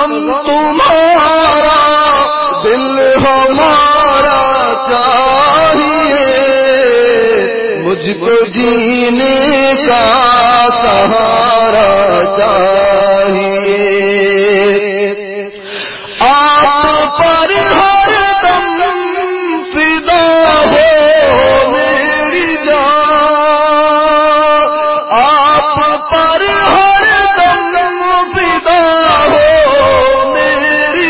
غم تمہارا دل ہمارا چاہیے، مجھ کو جینے کا سہارا چاہیے، آپ پر ہر دم فدا ہو میری جان، آپ پر ہر دم فدا ہو میری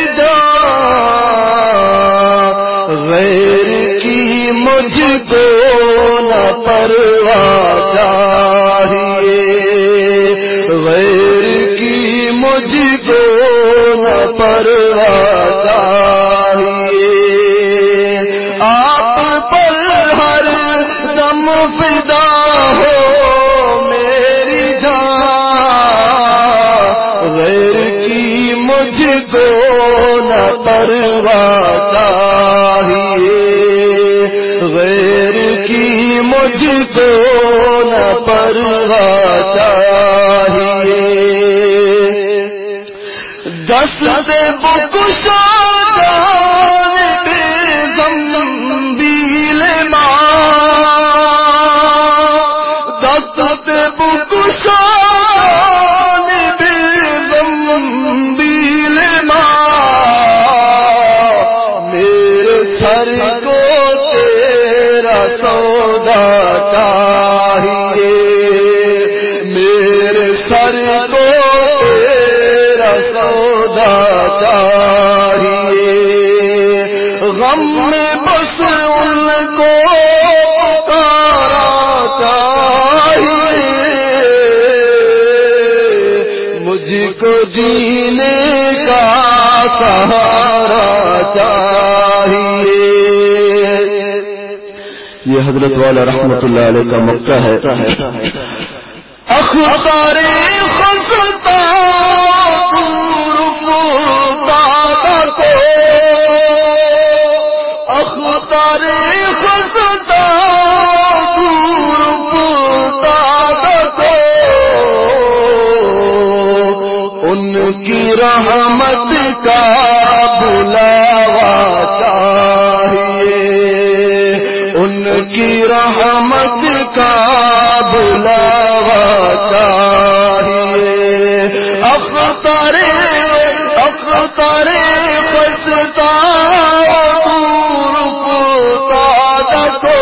جان، غیر کی مجھ کو نہ پرواہ چاہیے، غیر کی مجھ کو نہ پرواہ چاہیے، آپ پر ہر دم فدا ہو میری جان، غیر کی مجھ کو نہ پرواہ چاہیے، غیر کی مجھ کو نہ پرواہ چاہیے، دست بکشا جانب زنبیل ماں، دست بکشا جانب زنبیل ماں، میرے سر کو تیرا سودا چاہیے، میرے سر کو تیرا سودا چاہیے، غم میں بس ان کو پکارا چاہیے، مجھ کو جینے کا سہارا چاہیے۔ یہ حضرت والا رحمت اللہ علیہ کا مکہ ہے۔ اخبار خستا دور فتادہ کو، اخبار خستا دور فتادہ کو، ان کی رحمت کا بلاوا چاہیے، ان کی رحمت کا بلاوا چاہیے، اختر خستا دور فتادہ کو،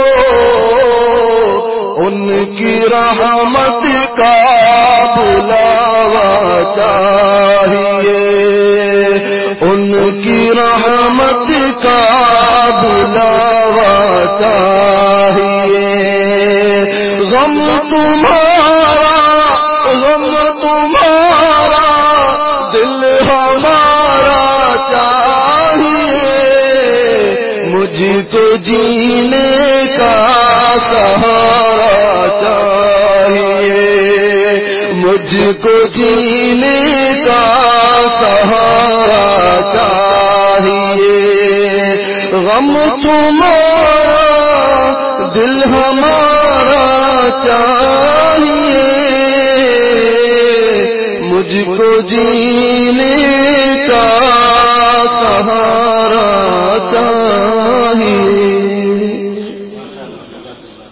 ان کی رحمت کا بلاوا چاہیے، ان کی رحمت کا بلاوا چاہیے، غم تمہارا دل ہمارا چاہیے، مجھ کو جینے کا سہارا چاہیے، مجھ کو جینے